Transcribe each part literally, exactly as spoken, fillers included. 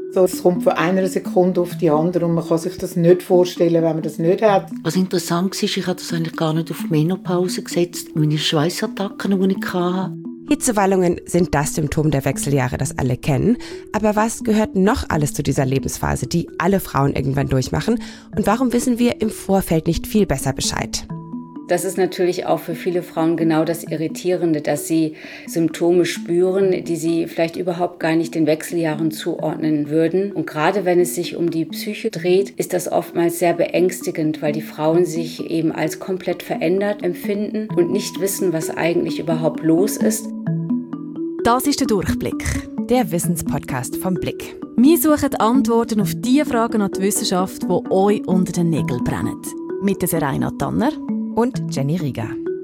So, es kommt von einer Sekunde auf die andere und man kann sich das nicht vorstellen, wenn man das nicht hat. Was interessant war, ich habe das eigentlich gar nicht auf die Menopause gesetzt, meine Schweißattacken, die ich hatte. Hitzewallungen sind das Symptom der Wechseljahre, das alle kennen. Aber was gehört noch alles zu dieser Lebensphase, die alle Frauen irgendwann durchmachen? Und warum wissen wir im Vorfeld nicht viel besser Bescheid? Das ist natürlich auch für viele Frauen genau das Irritierende, dass sie Symptome spüren, die sie vielleicht überhaupt gar nicht den Wechseljahren zuordnen würden. Und gerade wenn es sich um die Psyche dreht, ist das oftmals sehr beängstigend, weil die Frauen sich eben als komplett verändert empfinden und nicht wissen, was eigentlich überhaupt los ist. Das ist der Durchblick. Der Wissenspodcast vom Blick. Wir suchen Antworten auf die Fragen an die Wissenschaft, die euch unter den Nägeln brennen. Mit der Serena Tanner und Jenny Rieger.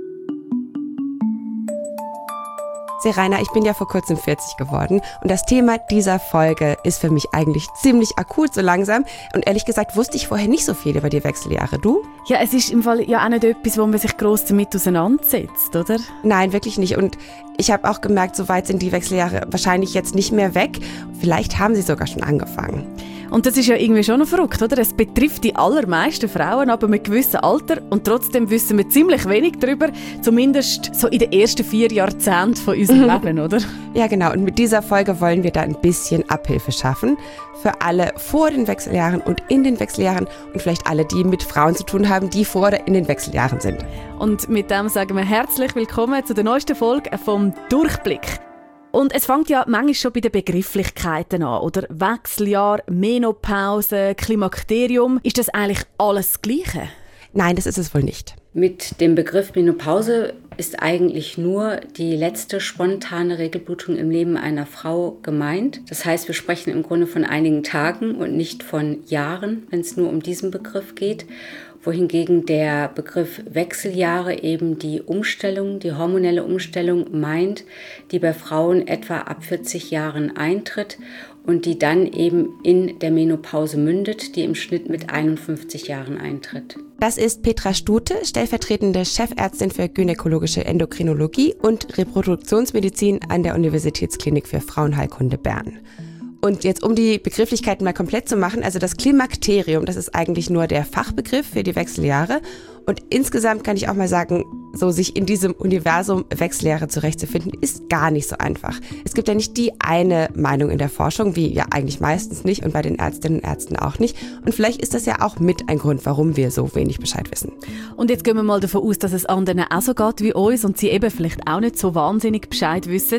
Serena, ich bin ja vor kurzem vierzig geworden und das Thema dieser Folge ist für mich eigentlich ziemlich akut so langsam und ehrlich gesagt wusste ich vorher nicht so viel über die Wechseljahre. Du? Ja, es ist im Fall ja auch nicht etwas, wo man sich gross damit auseinandersetzt, oder? Nein, wirklich nicht und ich habe auch gemerkt, so weit sind die Wechseljahre wahrscheinlich jetzt nicht mehr weg. Vielleicht haben sie sogar schon angefangen. Und das ist ja irgendwie schon noch verrückt, oder? Es betrifft die allermeisten Frauen ab einem gewissen Alter und trotzdem wissen wir ziemlich wenig darüber, zumindest so in den ersten vier Jahrzehnten von unserem Leben, oder? Ja, genau. Und mit dieser Folge wollen wir da ein bisschen Abhilfe schaffen für alle vor den Wechseljahren und in den Wechseljahren und vielleicht alle, die mit Frauen zu tun haben, die vor oder in den Wechseljahren sind. Und mit dem sagen wir herzlich willkommen zu der neuesten Folge vom Durchblick. Und es fängt ja manchmal schon bei den Begrifflichkeiten an, oder? Wechseljahr, Menopause, Klimakterium. Ist das eigentlich alles das Gleiche? Nein, das ist es wohl nicht. Mit dem Begriff Menopause ist eigentlich nur die letzte spontane Regelblutung im Leben einer Frau gemeint. Das heißt, wir sprechen im Grunde von einigen Tagen und nicht von Jahren, wenn es nur um diesen Begriff geht. Wohingegen der Begriff Wechseljahre eben die Umstellung, die hormonelle Umstellung meint, die bei Frauen etwa ab vierzig Jahren eintritt und die dann eben in der Menopause mündet, die im Schnitt mit einundfünfzig Jahren eintritt. Das ist Petra Stute, stellvertretende Chefärztin für gynäkologische Endokrinologie und Reproduktionsmedizin an der Universitätsklinik für Frauenheilkunde Bern. Und jetzt, um die Begrifflichkeiten mal komplett zu machen, also das Klimakterium, das ist eigentlich nur der Fachbegriff für die Wechseljahre. Und insgesamt kann ich auch mal sagen, so sich in diesem Universum Wechseljahre zurechtzufinden, ist gar nicht so einfach. Es gibt ja nicht die eine Meinung in der Forschung, wie ja eigentlich meistens nicht und bei den Ärztinnen und Ärzten auch nicht. Und vielleicht ist das ja auch mit ein Grund, warum wir so wenig Bescheid wissen. Und jetzt gehen wir mal davon aus, dass es anderen auch so geht wie uns und sie eben vielleicht auch nicht so wahnsinnig Bescheid wissen.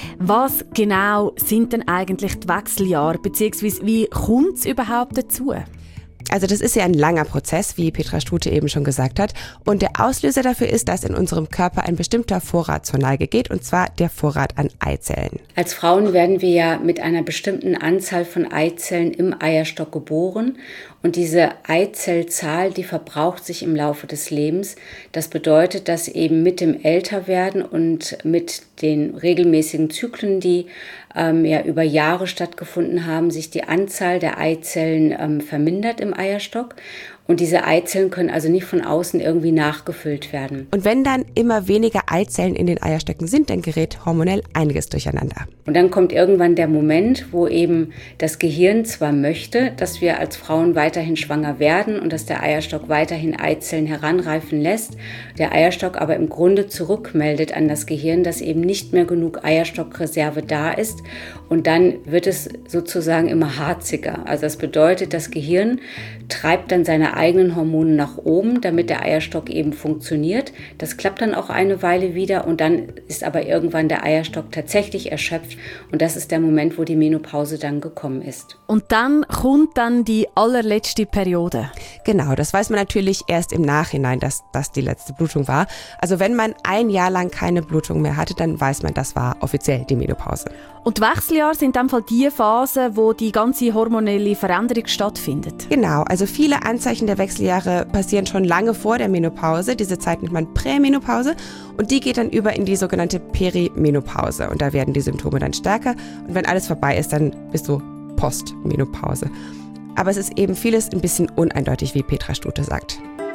Was genau sind denn eigentlich die Wechseljahre, beziehungsweise wie kommt es überhaupt dazu? Also das ist ja ein langer Prozess, wie Petra Stute eben schon gesagt hat. Und der Auslöser dafür ist, dass in unserem Körper ein bestimmter Vorrat zur Neige geht, und zwar der Vorrat an Eizellen. Als Frauen werden wir ja mit einer bestimmten Anzahl von Eizellen im Eierstock geboren. Und diese Eizellzahl, die verbraucht sich im Laufe des Lebens. Das bedeutet, dass eben mit dem Älterwerden und mit den regelmäßigen Zyklen, die ähm, ja über Jahre stattgefunden haben, sich die Anzahl der Eizellen ähm, vermindert im Eierstock. Und diese Eizellen können also nicht von außen irgendwie nachgefüllt werden. Und wenn dann immer weniger Eizellen in den Eierstöcken sind, dann gerät hormonell einiges durcheinander. Und dann kommt irgendwann der Moment, wo eben das Gehirn zwar möchte, dass wir als Frauen weiterhin schwanger werden und dass der Eierstock weiterhin Eizellen heranreifen lässt, der Eierstock aber im Grunde zurückmeldet an das Gehirn, dass eben nicht mehr genug Eierstockreserve da ist. Und dann wird es sozusagen immer harziger. Also das bedeutet, das Gehirn treibt dann seine eigenen Hormone nach oben, damit der Eierstock eben funktioniert. Das klappt dann auch eine Weile wieder und dann ist aber irgendwann der Eierstock tatsächlich erschöpft und das ist der Moment, wo die Menopause dann gekommen ist. Und dann kommt dann die allerletzte Periode. Genau, das weiß man natürlich erst im Nachhinein, dass das die letzte Blutung war. Also wenn man ein Jahr lang keine Blutung mehr hatte, dann weiß man, das war offiziell die Menopause. Und die Wechseljahre sind in dem Fall die Phase, wo die ganze hormonelle Veränderung stattfindet. Genau, also viele Anzeichen der Wechseljahre passieren schon lange vor der Menopause. Diese Zeit nennt man Prämenopause und die geht dann über in die sogenannte Perimenopause. Und da werden die Symptome dann stärker und wenn alles vorbei ist, dann bist du Postmenopause. Aber es ist eben vieles ein bisschen uneindeutig, wie Petra Stute sagt.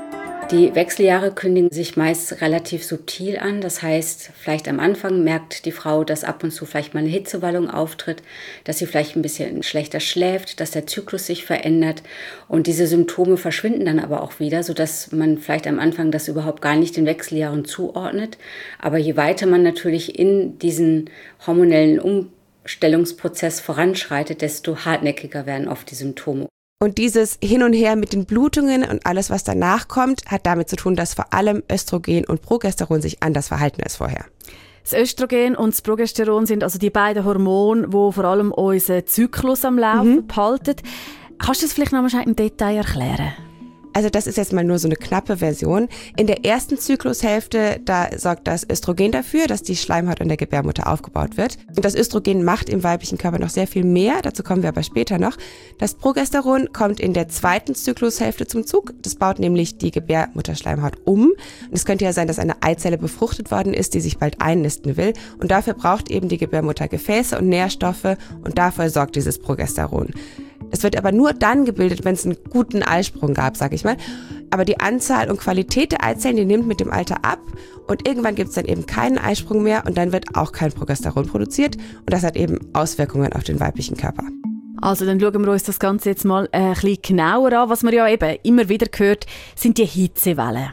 Die Wechseljahre kündigen sich meist relativ subtil an. Das heißt, vielleicht am Anfang merkt die Frau, dass ab und zu vielleicht mal eine Hitzewallung auftritt, dass sie vielleicht ein bisschen schlechter schläft, dass der Zyklus sich verändert. Und diese Symptome verschwinden dann aber auch wieder, sodass man vielleicht am Anfang das überhaupt gar nicht den Wechseljahren zuordnet. Aber je weiter man natürlich in diesen hormonellen Umstellungsprozess voranschreitet, desto hartnäckiger werden oft die Symptome. Und dieses Hin und Her mit den Blutungen und alles, was danach kommt, hat damit zu tun, dass vor allem Östrogen und Progesteron sich anders verhalten als vorher. Das Östrogen und das Progesteron sind also die beiden Hormone, die vor allem unseren Zyklus am Laufen mhm. behalten. Kannst du das vielleicht noch mal im Detail erklären? Also das ist jetzt mal nur so eine knappe Version. In der ersten Zyklushälfte, da sorgt das Östrogen dafür, dass die Schleimhaut an der Gebärmutter aufgebaut wird. Und das Östrogen macht im weiblichen Körper noch sehr viel mehr, dazu kommen wir aber später noch. Das Progesteron kommt in der zweiten Zyklushälfte zum Zug. Das baut nämlich die Gebärmutterschleimhaut um. Und es könnte ja sein, dass eine Eizelle befruchtet worden ist, die sich bald einnisten will. Und dafür braucht eben die Gebärmutter Gefäße und Nährstoffe und dafür sorgt dieses Progesteron. Es wird aber nur dann gebildet, wenn es einen guten Eisprung gab, sag ich mal. Aber die Anzahl und Qualität der Eizellen, die nimmt mit dem Alter ab und irgendwann gibt es dann eben keinen Eisprung mehr und dann wird auch kein Progesteron produziert und das hat eben Auswirkungen auf den weiblichen Körper. Also dann schauen wir uns das Ganze jetzt mal ein bisschen genauer an. Was man ja eben immer wieder hört, sind die Hitzewellen.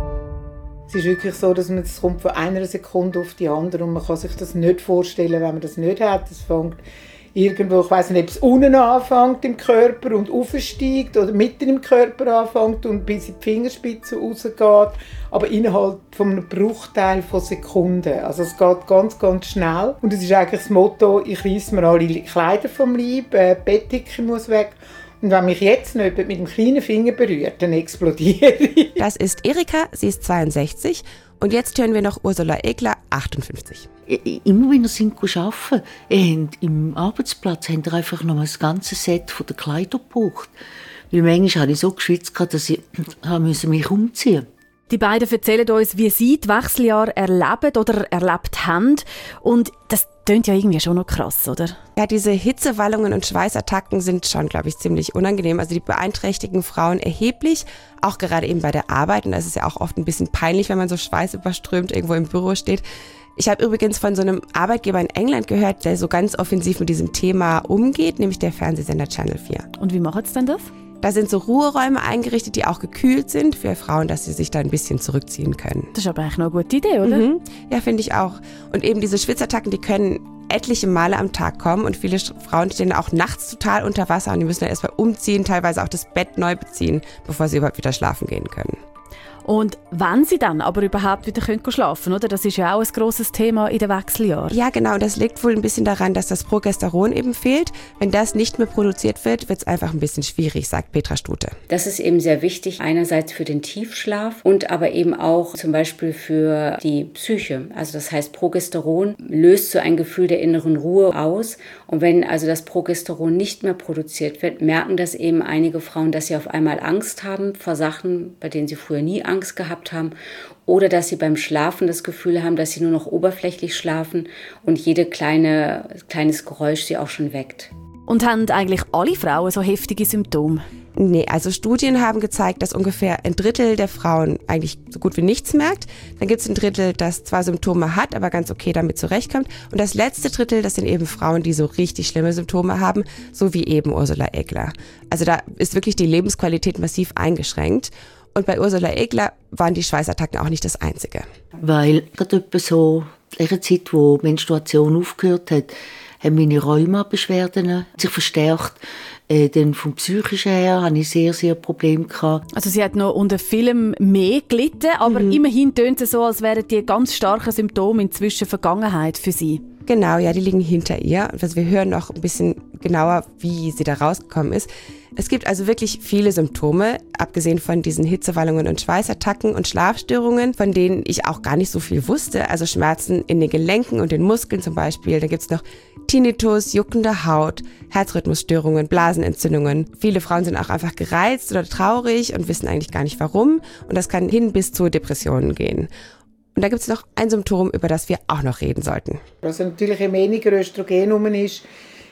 Es ist wirklich so, dass man es kommt von einer Sekunde auf die andere und man kann sich das nicht vorstellen, wenn man das nicht hat. Es fängt irgendwo, ich weiss nicht, ob es unten anfängt im Körper und aufsteigt oder mitten im Körper anfängt und bis in die Fingerspitze rausgeht, aber innerhalb von einem Bruchteil von Sekunden. Also es geht ganz, ganz schnell. Und es ist eigentlich das Motto, ich reisse mir alle Kleider vom Leib, äh, die Bettdecke muss weg. Und wenn mich jetzt noch jemand mit dem kleinen Finger berührt, dann explodiere ich. Das ist Erika, sie ist zweiundsechzig. Und jetzt hören wir noch Ursula Egler, achtundfünfzig. Immer wenn ihr sind arbeiten, ihr habt im Arbeitsplatz habt ihr einfach noch das ganze Set von der Kleider gebraucht. Weil manchmal habe ich so geschwitzt, dass ich mich umziehen musste. Die beiden erzählen uns, wie sie die Wechseljahre erleben oder erlebt haben. Und das klingt ja irgendwie schon noch krass, oder? Ja, diese Hitzewallungen und Schweißattacken sind schon, glaube ich, ziemlich unangenehm. Also die beeinträchtigen Frauen erheblich, auch gerade eben bei der Arbeit. Und das ist ja auch oft ein bisschen peinlich, wenn man so schweißüberströmt irgendwo im Büro steht. Ich habe übrigens von so einem Arbeitgeber in England gehört, der so ganz offensiv mit diesem Thema umgeht, nämlich der Fernsehsender Channel vier. Und wie machen sie denn das? Da sind so Ruheräume eingerichtet, die auch gekühlt sind für Frauen, dass sie sich da ein bisschen zurückziehen können. Das ist aber eigentlich noch eine gute Idee, oder? Mhm. Ja, finde ich auch. Und eben diese Schwitzattacken, die können etliche Male am Tag kommen und viele Frauen stehen auch nachts total unter Wasser und die müssen dann erstmal umziehen, teilweise auch das Bett neu beziehen, bevor sie überhaupt wieder schlafen gehen können. Und wenn sie dann aber überhaupt wieder schlafen können, oder? Das ist ja auch ein grosses Thema in den Wechseljahren. Ja, genau. Das liegt wohl ein bisschen daran, dass das Progesteron eben fehlt. Wenn das nicht mehr produziert wird, wird es einfach ein bisschen schwierig, sagt Petra Stute. Das ist eben sehr wichtig, einerseits für den Tiefschlaf und aber eben auch zum Beispiel für die Psyche. Also das heißt, Progesteron löst so ein Gefühl der inneren Ruhe aus. Und wenn also das Progesteron nicht mehr produziert wird, merken das eben einige Frauen, dass sie auf einmal Angst haben vor Sachen, bei denen sie früher nie Angst gehabt haben, oder dass sie beim Schlafen das Gefühl haben, dass sie nur noch oberflächlich schlafen und jede kleine kleines Geräusch sie auch schon weckt. Und haben eigentlich alle Frauen so heftige Symptome? Nee, also Studien haben gezeigt, dass ungefähr ein Drittel der Frauen eigentlich so gut wie nichts merkt. Dann gibt es ein Drittel, das zwar Symptome hat, aber ganz okay damit zurechtkommt. Und das letzte Drittel, das sind eben Frauen, die so richtig schlimme Symptome haben, so wie eben Ursula Egler. Also da ist wirklich die Lebensqualität massiv eingeschränkt. Und bei Ursula Egler waren die Schweißattacken auch nicht das Einzige. Weil gerade etwa so in der Zeit, wo die Menstruation aufgehört hat, haben meine Rheuma-Beschwerden sich verstärkt. Äh, dann vom Psychischen her hatte ich sehr, sehr Probleme gehabt. Also sie hat noch unter vielem mehr gelitten, aber mhm. immerhin tönt es so, als wären die ganz starken Symptome inzwischen Vergangenheit für sie. Genau, ja, die liegen hinter ihr. Also wir hören noch ein bisschen genauer, wie sie da rausgekommen ist. Es gibt also wirklich viele Symptome, abgesehen von diesen Hitzewallungen und Schweißattacken und Schlafstörungen, von denen ich auch gar nicht so viel wusste. Also Schmerzen in den Gelenken und den Muskeln zum Beispiel. Da gibt's noch Tinnitus, juckende Haut, Herzrhythmusstörungen, Blasenentzündungen. Viele Frauen sind auch einfach gereizt oder traurig und wissen eigentlich gar nicht warum. Und das kann hin bis zu Depressionen gehen. Und da gibt es noch ein Symptom, über das wir auch noch reden sollten. Also natürlich, je weniger Östrogen rum ist,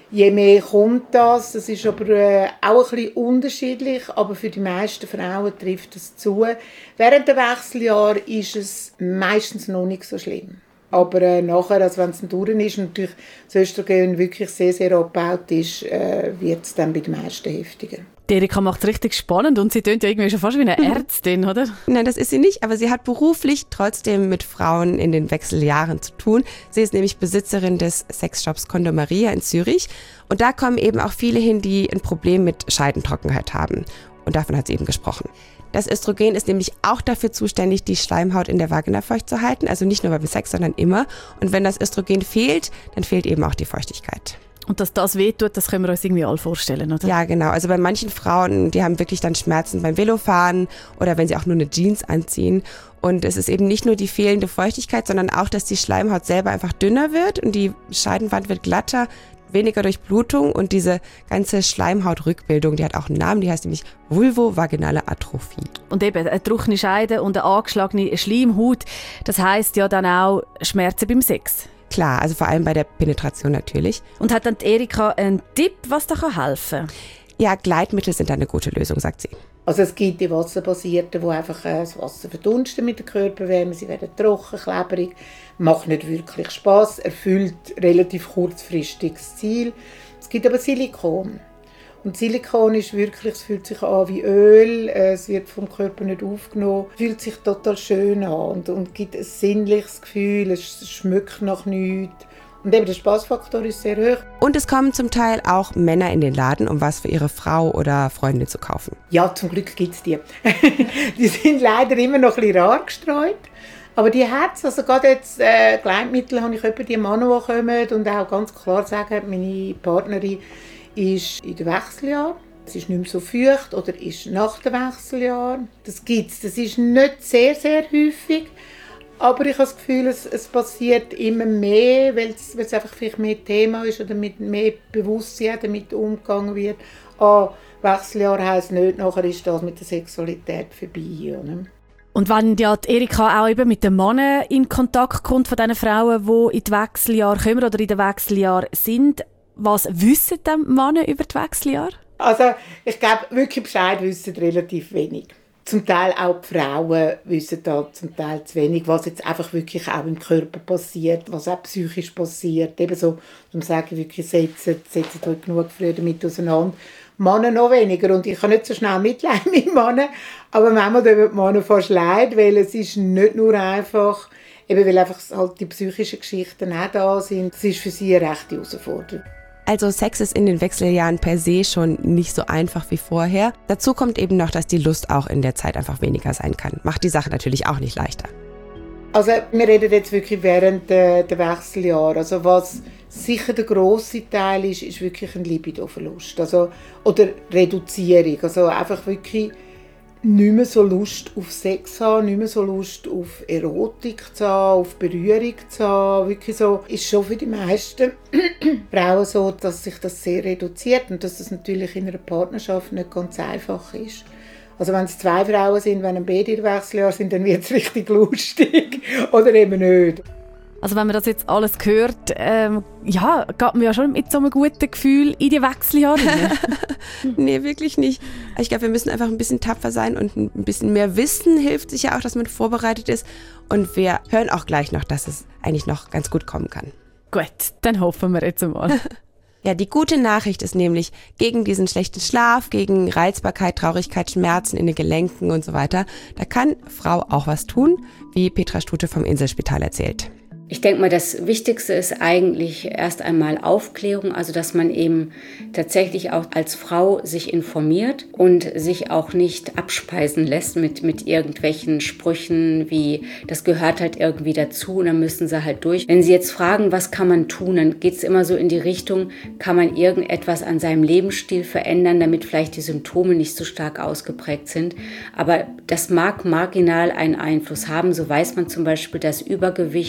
Je mehr kommt das, das ist aber äh, auch ein bisschen unterschiedlich, aber für die meisten Frauen trifft es zu. Während der Wechseljahre ist es meistens noch nicht so schlimm. Aber äh, nachher, also wenn es dann durch ist und natürlich das Östrogen wirklich sehr, sehr abgebaut ist, äh, wird es dann bei den meisten heftiger. Die Erika macht es richtig spannend und sie tönt ja irgendwie schon fast wie eine Ärztin, oder? Nein, das ist sie nicht, aber sie hat beruflich trotzdem mit Frauen in den Wechseljahren zu tun. Sie ist nämlich Besitzerin des Sexshops Condomaria in Zürich und da kommen eben auch viele hin, die ein Problem mit Scheidentrockenheit haben. Und davon hat sie eben gesprochen. Das Östrogen ist nämlich auch dafür zuständig, die Schleimhaut in der Vagina feucht zu halten, also nicht nur beim Sex, sondern immer. Und wenn das Östrogen fehlt, dann fehlt eben auch die Feuchtigkeit. Und dass das wehtut, das können wir uns irgendwie alle vorstellen, oder? Ja, genau. Also bei manchen Frauen, die haben wirklich dann Schmerzen beim Velofahren oder wenn sie auch nur eine Jeans anziehen. Und es ist eben nicht nur die fehlende Feuchtigkeit, sondern auch, dass die Schleimhaut selber einfach dünner wird und die Scheidenwand wird glatter, weniger Durchblutung und diese ganze Schleimhautrückbildung, die hat auch einen Namen, die heißt nämlich vulvovaginale Atrophie. Und eben, eine trockene Scheide und eine angeschlagene Schleimhaut, das heisst ja dann auch Schmerzen beim Sex. Klar, also vor allem bei der Penetration natürlich. Und hat dann die Erika einen Tipp, was da helfen kann? Ja, Gleitmittel sind eine gute Lösung, sagt sie. Also es gibt die wasserbasierten, die einfach äh, das Wasser verdunsten mit der Körperwärme, sie werden trocken, klebrig, macht nicht wirklich Spass, erfüllt relativ kurzfristig das Ziel. Es gibt aber Silikon. Und Silikon ist wirklich, es fühlt sich an wie Öl, es wird vom Körper nicht aufgenommen, fühlt sich total schön an und, und gibt ein sinnliches Gefühl, es schmeckt nach nichts. Und eben der Spaßfaktor ist sehr hoch. Und es kommen zum Teil auch Männer in den Laden, um was für ihre Frau oder Freundin zu kaufen. Ja, zum Glück gibt es die. Die sind leider immer noch ein bisschen rar gestreut. Aber die hat es. Also gerade jetzt äh, Gleitmittel habe ich etwa die Männer, die kommen und auch ganz klar sagen, meine Partnerin ist in den Wechseljahren. Es ist nicht mehr so feucht oder ist nach dem Wechseljahr. Das gibt es. Das ist nicht sehr, sehr häufig. Aber ich habe das Gefühl, es, es passiert immer mehr, weil es, weil es einfach vielleicht mehr Thema ist oder mit mehr Bewusstsein damit umgegangen wird. Ah, Wechseljahr heisst nicht, nachher ist das mit der Sexualität vorbei. Oder? Und wenn ja die Erika auch eben mit den Männern in Kontakt kommt, von diesen Frauen, die in die Wechseljahre kommen oder in den Wechseljahren sind, was wissen die Männer über die Wechseljahre? Also ich glaube, wirklich Bescheid wissen relativ wenig. Zum Teil auch die Frauen wissen da zum Teil zu wenig, was jetzt einfach wirklich auch im Körper passiert, was auch psychisch passiert. Eben so, um zu sagen, wirklich setzen, setzen euch genug früher damit auseinander. Männer noch weniger. Und ich kann nicht so schnell Mitleid mit Männern, aber manchmal tun die Männer fast leid, weil es ist nicht nur einfach, eben weil einfach halt die psychischen Geschichten auch da sind. Es ist für sie eine rechte Herausforderung. Also Sex ist in den Wechseljahren per se schon nicht so einfach wie vorher. Dazu kommt eben noch, dass die Lust auch in der Zeit einfach weniger sein kann. Macht die Sache natürlich auch nicht leichter. Also wir reden jetzt wirklich während der, der Wechseljahre. Also was sicher der grosse Teil ist, ist wirklich ein Libidoverlust. Also, oder Reduzierung. Also einfach wirklich nicht mehr so Lust auf Sex haben, nicht mehr so Lust auf Erotik zu haben, auf Berührung zu haben. Wirklich so, ist schon für die meisten Frauen so, dass sich das sehr reduziert und dass das natürlich in einer Partnerschaft nicht ganz einfach ist. Also wenn es zwei Frauen sind, wenn beide in Wechseljahr sind, dann wird es richtig lustig oder eben nicht. Also wenn man das jetzt alles hört, ähm, ja, geht man ja schon mit so einem guten Gefühl in die Wechseljahre rein. Nee, wirklich nicht. Ich glaube, wir müssen einfach ein bisschen tapfer sein und ein bisschen mehr wissen hilft sicher auch, dass man vorbereitet ist. Und wir hören auch gleich noch, dass es eigentlich noch ganz gut kommen kann. Gut, dann hoffen wir jetzt mal. Ja, die gute Nachricht ist nämlich, gegen diesen schlechten Schlaf, gegen Reizbarkeit, Traurigkeit, Schmerzen in den Gelenken und so weiter, da kann Frau auch was tun, wie Petra Stute vom Inselspital erzählt. Ich denke mal, das Wichtigste ist eigentlich erst einmal Aufklärung, also dass man eben tatsächlich auch als Frau sich informiert und sich auch nicht abspeisen lässt mit, mit irgendwelchen Sprüchen wie, das gehört halt irgendwie dazu und dann müssen sie halt durch. Wenn Sie jetzt fragen, was kann man tun, dann geht es immer so in die Richtung, kann man irgendetwas an seinem Lebensstil verändern, damit vielleicht die Symptome nicht so stark ausgeprägt sind. Aber das mag marginal einen Einfluss haben, so weiß man zum Beispiel, dass Übergewicht oder auch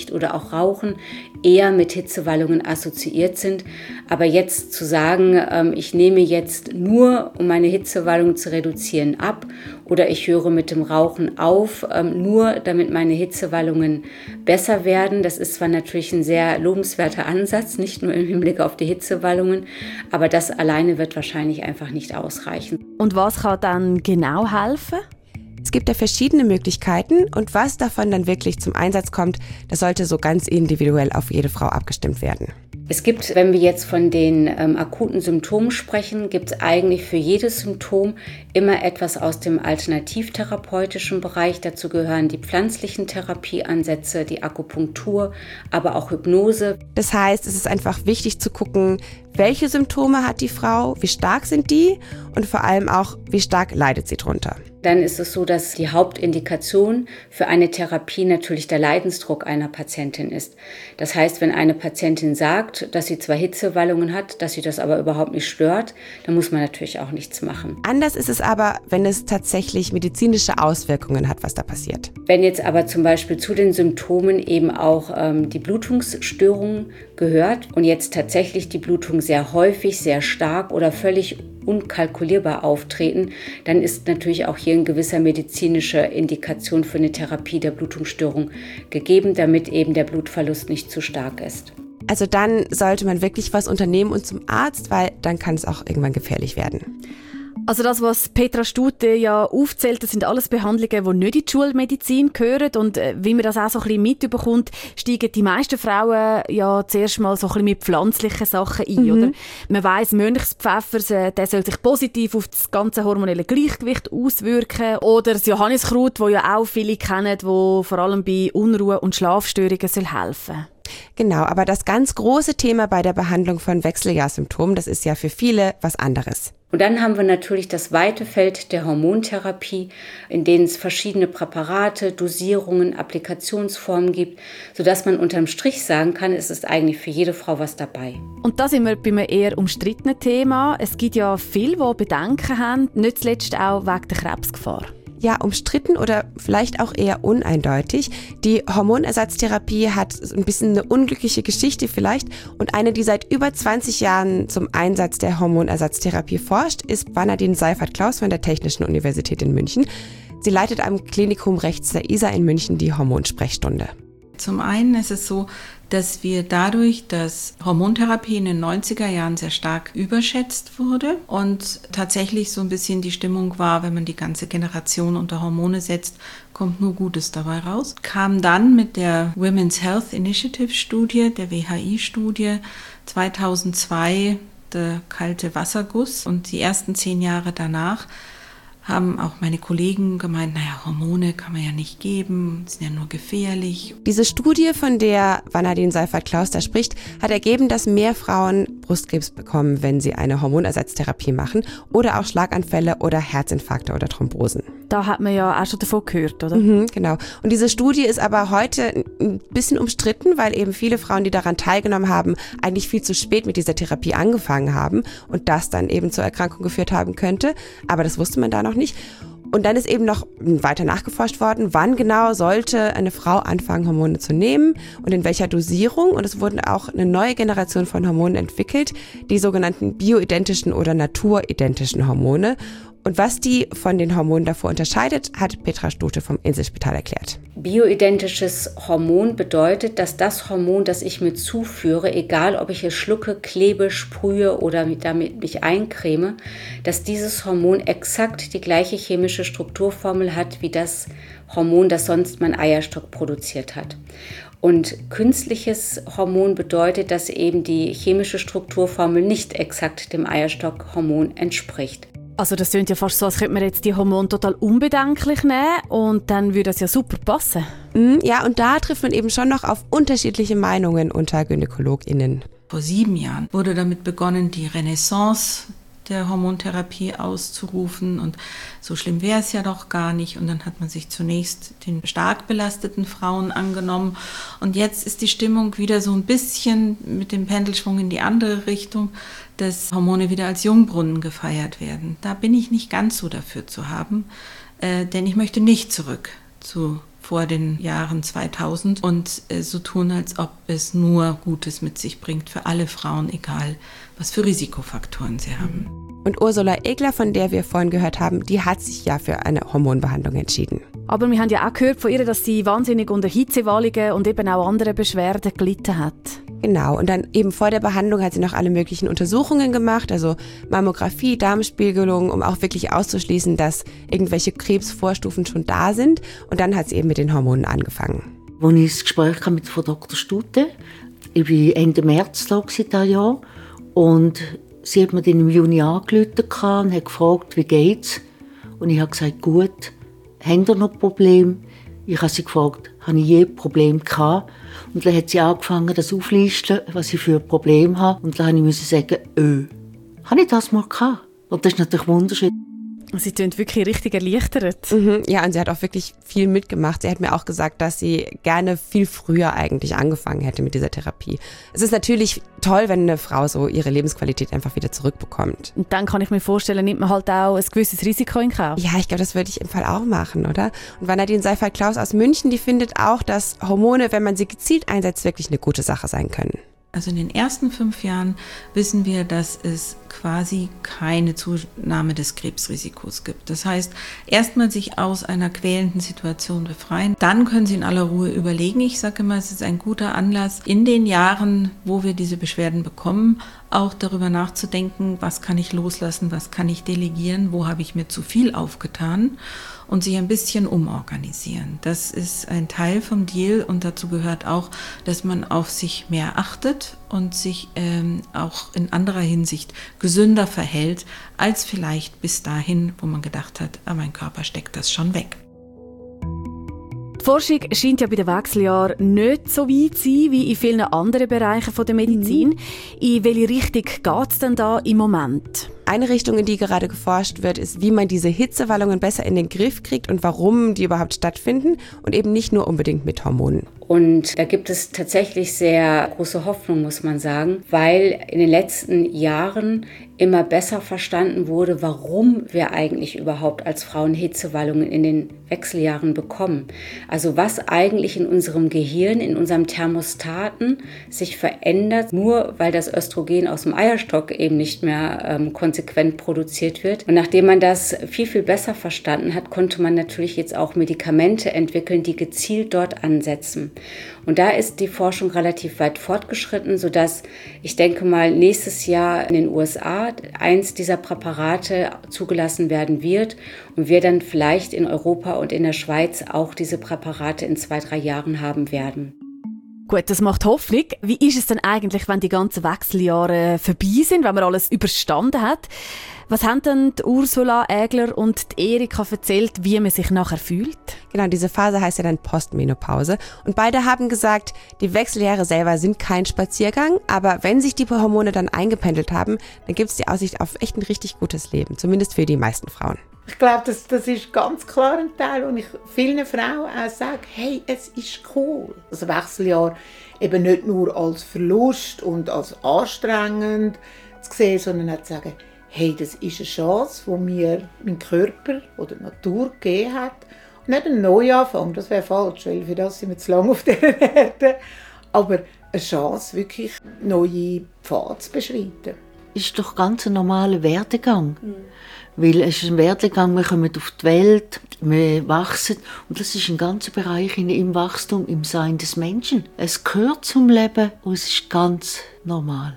auch Rauchen eher mit Hitzewallungen assoziiert sind. Aber jetzt zu sagen, ähm, ich nehme jetzt nur, um meine Hitzewallungen zu reduzieren, ab oder ich höre mit dem Rauchen auf, ähm, nur damit meine Hitzewallungen besser werden, das ist zwar natürlich ein sehr lobenswerter Ansatz, nicht nur im Hinblick auf die Hitzewallungen, aber das alleine wird wahrscheinlich einfach nicht ausreichen. Und was kann dann genau helfen? Es gibt ja verschiedene Möglichkeiten und was davon dann wirklich zum Einsatz kommt, das sollte so ganz individuell auf jede Frau abgestimmt werden. Es gibt, wenn wir jetzt von den ähm, akuten Symptomen sprechen, gibt es eigentlich für jedes Symptom immer etwas aus dem alternativtherapeutischen Bereich. Dazu gehören die pflanzlichen Therapieansätze, die Akupunktur, aber auch Hypnose. Das heißt, es ist einfach wichtig zu gucken, welche Symptome hat die Frau, wie stark sind die und vor allem auch, wie stark leidet sie drunter. Dann ist es so, dass die Hauptindikation für eine Therapie natürlich der Leidensdruck einer Patientin ist. Das heißt, wenn eine Patientin sagt, dass sie zwar Hitzewallungen hat, dass sie das aber überhaupt nicht stört, dann muss man natürlich auch nichts machen. Anders ist es aber, wenn es tatsächlich medizinische Auswirkungen hat, was da passiert. Wenn jetzt aber zum Beispiel zu den Symptomen eben auch ähm, die Blutungsstörung gehört und jetzt tatsächlich die Blutung sehr häufig, sehr stark oder völlig unkalkulierbar auftreten, dann ist natürlich auch hier eine gewisse medizinische Indikation für eine Therapie der Blutungsstörung gegeben, damit eben der Blutverlust nicht zu stark ist. Also dann sollte man wirklich was unternehmen und zum Arzt, weil dann kann es auch irgendwann gefährlich werden. Also das, was Petra Stute ja aufzählt, das sind alles Behandlungen, die nicht in die Schulmedizin gehören. Und äh, wie man das auch so ein bisschen mitbekommt, steigen die meisten Frauen ja zuerst mal so ein bisschen mit pflanzlichen Sachen ein. Mhm. Oder? Man weiss, Mönchspfeffer, der soll sich positiv auf das ganze hormonelle Gleichgewicht auswirken. Oder das Johanniskraut, das ja auch viele kennen, das vor allem bei Unruhe und Schlafstörungen soll helfen. Genau, aber das ganz große Thema bei der Behandlung von Wechseljahrssymptomen, das ist ja für viele was anderes. Und dann haben wir natürlich das weite Feld der Hormontherapie, in denen es verschiedene Präparate, Dosierungen, Applikationsformen gibt, sodass man unterm Strich sagen kann, es ist eigentlich für jede Frau was dabei. Und da sind wir bei einem eher umstrittenen Thema. Es gibt ja viele, die Bedenken haben, nicht zuletzt auch wegen der Krebsgefahr. Ja, umstritten oder vielleicht auch eher uneindeutig. Die Hormonersatztherapie hat ein bisschen eine unglückliche Geschichte vielleicht und eine, die seit über zwanzig Jahren zum Einsatz der Hormonersatztherapie forscht, ist Bernadine Seiffert-Klaus von der Technischen Universität in München. Sie leitet am Klinikum rechts der I S A in München die Hormonsprechstunde. Zum einen ist es so, dass wir dadurch, dass Hormontherapie in den neunziger Jahren sehr stark überschätzt wurde und tatsächlich so ein bisschen die Stimmung war, wenn man die ganze Generation unter Hormone setzt, kommt nur Gutes dabei raus. Kam dann mit der Women's Health Initiative Studie, der W H I-Studie zweitausendzwei, der kalte Wasserguss und die ersten zehn Jahre danach haben auch meine Kollegen gemeint, naja, Hormone kann man ja nicht geben, sind ja nur gefährlich. Diese Studie, von der Bernadine Seiffert-Klaus da spricht, hat ergeben, dass mehr Frauen Brustkrebs bekommen, wenn sie eine Hormonersatztherapie machen oder auch Schlaganfälle oder Herzinfarkte oder Thrombosen. Da hat man ja auch schon davon gehört, oder? Mhm, genau. Und diese Studie ist aber heute ein bisschen umstritten, weil eben viele Frauen, die daran teilgenommen haben, eigentlich viel zu spät mit dieser Therapie angefangen haben und das dann eben zur Erkrankung geführt haben könnte. Aber das wusste man da noch nicht. Und dann ist eben noch weiter nachgeforscht worden, wann genau sollte eine Frau anfangen, Hormone zu nehmen und in welcher Dosierung. Und es wurden auch eine neue Generation von Hormonen entwickelt, die sogenannten bioidentischen oder naturidentischen Hormone. Und was die von den Hormonen davor unterscheidet, hat Petra Stute vom Inselspital erklärt. Bioidentisches Hormon bedeutet, dass das Hormon, das ich mir zuführe, egal ob ich es schlucke, klebe, sprühe oder damit mich eincreme, dass dieses Hormon exakt die gleiche chemische Strukturformel hat wie das Hormon, das sonst mein Eierstock produziert hat. Und künstliches Hormon bedeutet, dass eben die chemische Strukturformel nicht exakt dem Eierstockhormon entspricht. Also das klingt ja fast so, als könnte man jetzt die Hormone total unbedenklich nehmen und dann würde das ja super passen. Ja, und da trifft man eben schon noch auf unterschiedliche Meinungen unter GynäkologInnen. Vor sieben Jahren wurde damit begonnen, die Renaissance der Hormontherapie auszurufen und so schlimm wäre es ja doch gar nicht. Und dann hat man sich zunächst den stark belasteten Frauen angenommen und jetzt ist die Stimmung wieder so ein bisschen mit dem Pendelschwung in die andere Richtung, dass Hormone wieder als Jungbrunnen gefeiert werden. Da bin ich nicht ganz so dafür zu haben, äh, denn ich möchte nicht zurück zu vor den Jahren zweitausend und äh, so tun, als ob es nur Gutes mit sich bringt für alle Frauen, egal was für Risikofaktoren sie haben. Und Ursula Egler, von der wir vorhin gehört haben, die hat sich ja für eine Hormonbehandlung entschieden. Aber wir haben ja auch gehört von ihr, dass sie wahnsinnig unter Hitzewallungen und eben auch andere Beschwerden gelitten hat. Genau, und dann eben vor der Behandlung hat sie noch alle möglichen Untersuchungen gemacht, also Mammographie, Darmspiegelung, um auch wirklich auszuschließen, dass irgendwelche Krebsvorstufen schon da sind. Und dann hat sie eben mit den Hormonen angefangen. Als ich das Gespräch hatte mit Frau Doktor Stute, ich war Ende März da dieses Jahr, und sie hat mir dann im Juni angerufen und hat gefragt, wie geht's? Und ich habe gesagt, gut. Haben Sie noch Probleme? Ich habe sie gefragt, habe ich je Probleme gehabt? Und dann hat sie angefangen, das aufzulisten, was ich für ein Problem habe. Und dann musste ich sagen, öh, habe ich das mal gehabt? Und das ist natürlich wunderschön. Sie klingt wirklich richtig erleichtert. Mhm, ja, und sie hat auch wirklich viel mitgemacht. Sie hat mir auch gesagt, dass sie gerne viel früher eigentlich angefangen hätte mit dieser Therapie. Es ist natürlich toll, wenn eine Frau so ihre Lebensqualität einfach wieder zurückbekommt. Und dann kann ich mir vorstellen, nimmt man halt auch ein gewisses Risiko in Kauf. Ja, ich glaube, das würde ich im Fall auch machen, oder? Und Vanadine Seifert-Klaus aus München, die findet auch, dass Hormone, wenn man sie gezielt einsetzt, wirklich eine gute Sache sein können. Also in den ersten fünf Jahren wissen wir, dass es quasi keine Zunahme des Krebsrisikos gibt. Das heißt, erstmal sich aus einer quälenden Situation befreien. Dann können Sie in aller Ruhe überlegen. Ich sage immer, es ist ein guter Anlass, in den Jahren, wo wir diese Beschwerden bekommen, auch darüber nachzudenken, was kann ich loslassen, was kann ich delegieren, wo habe ich mir zu viel aufgetan und sich ein bisschen umorganisieren. Das ist ein Teil vom Deal und dazu gehört auch, dass man auf sich mehr achtet und sich ähm, auch in anderer Hinsicht gesünder verhält, als vielleicht bis dahin, wo man gedacht hat, ah, mein Körper steckt das schon weg. Die Forschung scheint ja bei den Wechseljahren nicht so weit zu sein wie in vielen anderen Bereichen der Medizin. Mhm. In welche Richtung geht es denn da im Moment? Eine Richtung, in die gerade geforscht wird, ist, wie man diese Hitzewallungen besser in den Griff kriegt und warum die überhaupt stattfinden und eben nicht nur unbedingt mit Hormonen. Und da gibt es tatsächlich sehr große Hoffnung, muss man sagen, weil in den letzten Jahren immer besser verstanden wurde, warum wir eigentlich überhaupt als Frauen Hitzewallungen in den Wechseljahren bekommen. Also was eigentlich in unserem Gehirn, in unserem Thermostaten sich verändert, nur weil das Östrogen aus dem Eierstock eben nicht mehr ähm, konsequent produziert wird. Und nachdem man das viel, viel besser verstanden hat, konnte man natürlich jetzt auch Medikamente entwickeln, die gezielt dort ansetzen. Und da ist die Forschung relativ weit fortgeschritten, sodass ich denke mal nächstes Jahr in den U S A eins dieser Präparate zugelassen werden wird und wir dann vielleicht in Europa und in der Schweiz auch diese Präparate in zwei, drei Jahren haben werden. Gut, das macht Hoffnung. Wie ist es denn eigentlich, wenn die ganzen Wechseljahre vorbei sind, wenn man alles überstanden hat? Was haben denn die Ursula Egler und die Erika erzählt, wie man sich nachher fühlt? Genau, diese Phase heißt ja dann Postmenopause. Und beide haben gesagt, die Wechseljahre selber sind kein Spaziergang, aber wenn sich die Hormone dann eingependelt haben, dann gibt es die Aussicht auf echt ein richtig gutes Leben, zumindest für die meisten Frauen. Ich glaube, das, das ist ganz klar ein Teil, wo ich vielen Frauen auch sage, hey, es ist cool. Das Wechseljahr eben nicht nur als Verlust und als anstrengend zu sehen, sondern auch zu sagen, hey, das ist eine Chance, die mir mein Körper oder die Natur gegeben hat. Und nicht ein Neuanfang, das wäre falsch, weil für das sind wir zu lange auf dieser Erde. Aber eine Chance, wirklich neue Pfade zu beschreiten. Es ist doch ganz ein normaler Werdegang. Mhm. Weil es ist ein Werdegang, wir kommen auf die Welt, wir wachsen. Und das ist ein ganzer Bereich im Wachstum, im Sein des Menschen. Es gehört zum Leben und es ist ganz normal.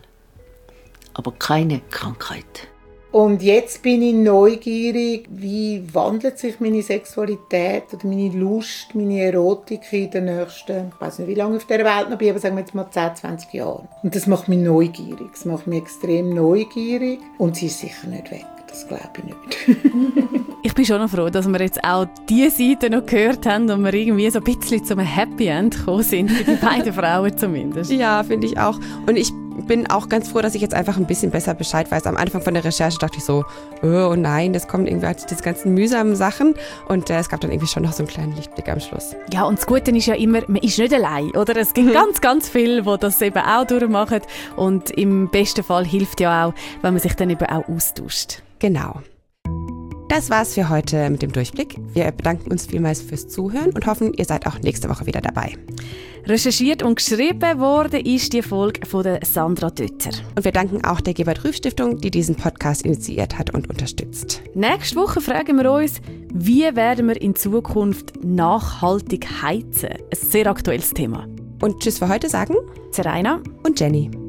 Aber keine Krankheit. Und jetzt bin ich neugierig, wie wandelt sich meine Sexualität oder meine Lust, meine Erotik in den nächsten, ich weiß nicht, wie lange auf dieser Welt noch bin, aber sagen wir jetzt mal zehn, zwanzig Jahren. Und das macht mich neugierig, das macht mich extrem neugierig und sie ist sicher nicht weg. Das glaube ich nicht. Ich bin schon noch froh, dass wir jetzt auch diese Seite noch gehört haben und wir irgendwie so ein bisschen zum Happy End gekommen sind, für die beiden Frauen zumindest. Ja, finde ich auch. Und ich bin auch ganz froh, dass ich jetzt einfach ein bisschen besser Bescheid weiß. Am Anfang von der Recherche dachte ich so, oh nein, das kommt irgendwie halt diese ganzen mühsamen Sachen. Und äh, es gab dann irgendwie schon noch so einen kleinen Lichtblick am Schluss. Ja, und das Gute ist ja immer, man ist nicht allein, oder? Es gibt mhm. ganz, ganz viele, die das eben auch durchmachen. Und im besten Fall hilft ja auch, wenn man sich dann eben auch austauscht. Genau. Das war's für heute mit dem Durchblick. Wir bedanken uns vielmals fürs Zuhören und hoffen, ihr seid auch nächste Woche wieder dabei. Recherchiert und geschrieben worden ist die Folge von der Sandra Dötter. Und wir danken auch der Gebert-Rüff-Stiftung, die diesen Podcast initiiert hat und unterstützt. Nächste Woche fragen wir uns, wie werden wir in Zukunft nachhaltig heizen? Ein sehr aktuelles Thema. Und tschüss für heute sagen Zeraina und Jenny.